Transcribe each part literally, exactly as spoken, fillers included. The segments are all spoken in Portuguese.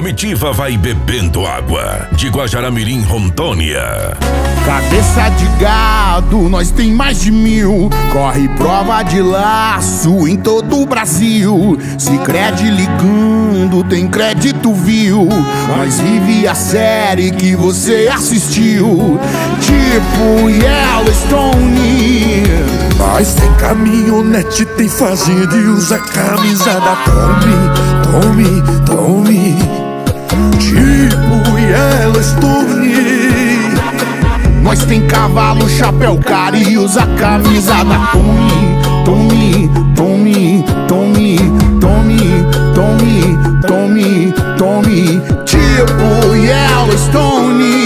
comitiva vai bebendo água. De Guajará-Mirim, Rondônia. Cabeça de gado, nós tem mais de mil. Corre prova de laço em todo o Brasil. Sicredi ligando, tem crédito, viu? Nós vive a série que você assistiu, tipo Yellowstone. Nós tem caminhonete, tem fazenda e usa camisa da Tommy, Tommy, Tommy, tipo Yellowstone. Nós tem cavalo, chapéu cara e usa camisa da Tommy, Tommy, Tommy, Tommy, Tommy, Tommy, Tommy, Tommy, tipo Yellowstone.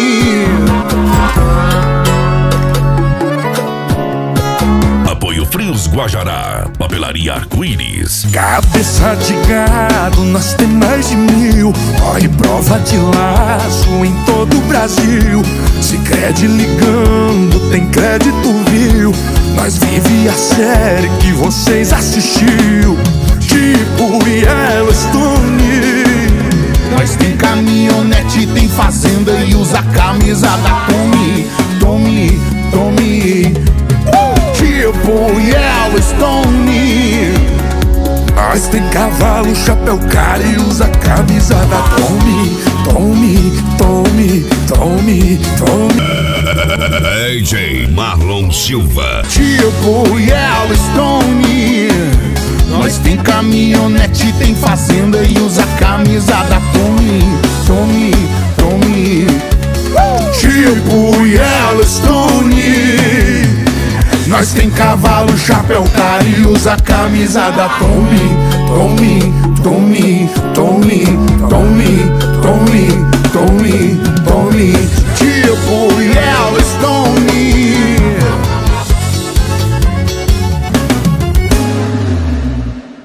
Apoio Frios Guajará, Papelaria Arco-Íris. Cabeça de gado, nós tem mais de mil. Corre prova de laço em todo o Brasil. Sicredi ligando, tem crédito, viu? Nós vive a série que vocês assistiu, tipo Yellowstone. Nós tem caminhonete, tem fazenda e usa camisa da Tommy, Tommy, Tommy, tipo Yellowstone. Nós tem cavalo, chapéu cara e usa camisa da Tommy, Tommy, Tommy, Tommy, Tommy. D J Marlon Silva, tipo Yellowstone. Nós tem caminhonete, tem fazenda e usa camisa da Tommy, Tommy, Tommy, tipo Yellowstone. Nós tem cavalo, chapéu cara e usa camisa da Tommy, Tommy, Tommy, Tommy, Tommy, Tommy, Tommy, Tommy.